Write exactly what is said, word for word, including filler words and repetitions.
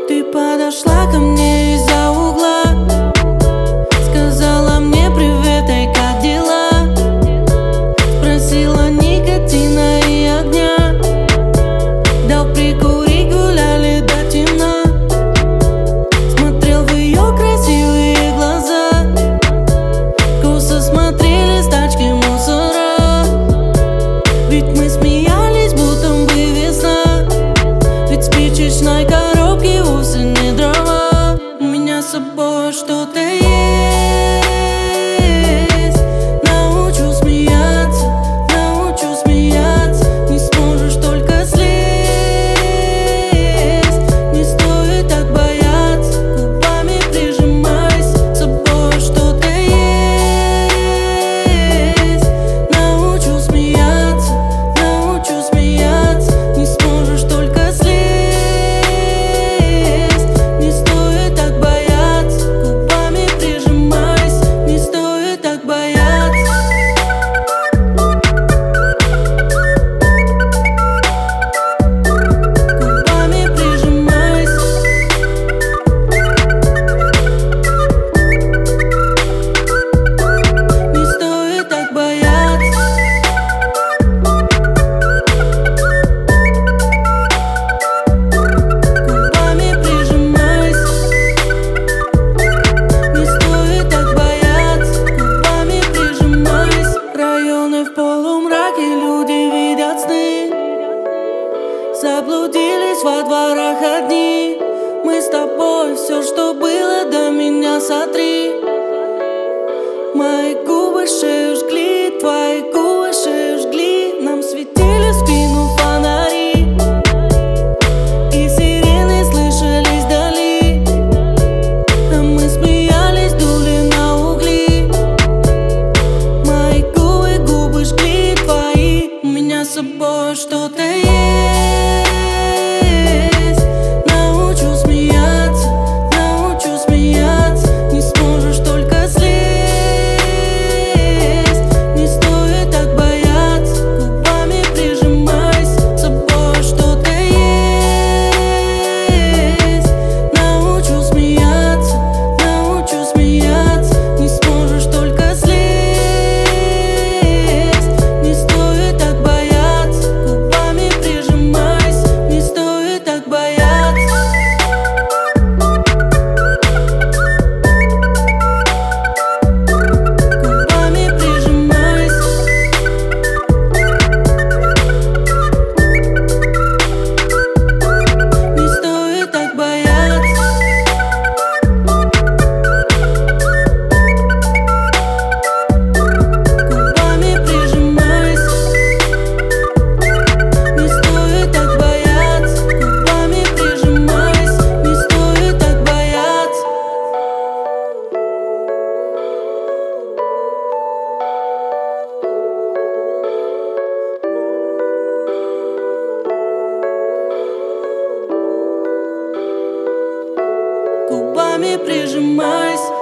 Ты подошла ко мне из-за угла, сказала мне привет, эй, как дела? Спросила никотина и огня, дал прикурить, гуляли до темна. Смотрел в ее красивые глаза, косо смотрели с тачки мусора. Ведь мы смеялись, будто бы весна, ведь спичечной коробки вовсе не дрова. У меня с собой что-то есть, научу смеяться, научу смеяться. Не сможешь, только слезь, не стоит так бояться. Губами прижимайся, с собой что-то есть, научу смеяться, научу смеяться. Не сможешь, только слезь, не стоит так бояться. Губами прижимайся, не стоит так бояться. Губами прижимайся, не стоит так бояться. Губами прижимайся, не стоит так бояться. Губами прижимайся. Районы в полумраке, люди видят сны, заблудились во дворах одни. Мы с тобой, все, что было до меня, сотри. Мои губы шею жгли, твои губы шею жгли. Нам светили в спину фонари, и сирены слышались вдали. А мы смеялись, дули на угли. Мои губы, губы жгли твои. У меня с собой что-то есть, научу смеяться, научу смеяться. Не сможешь, только слезь, не стоит так бояться. Губами прижимайся, с собой что-то есть, научу смеяться, научу смеяться. Не сможешь, только слезь, не стоит так бояться. Губами прижимайся, не стоит так бояться. Губами прижимайся, не стоит так бояться. Губами прижимайся, не стоит так бояться. Губами прижимайся, не стоит так бояться. Губами прижимайся,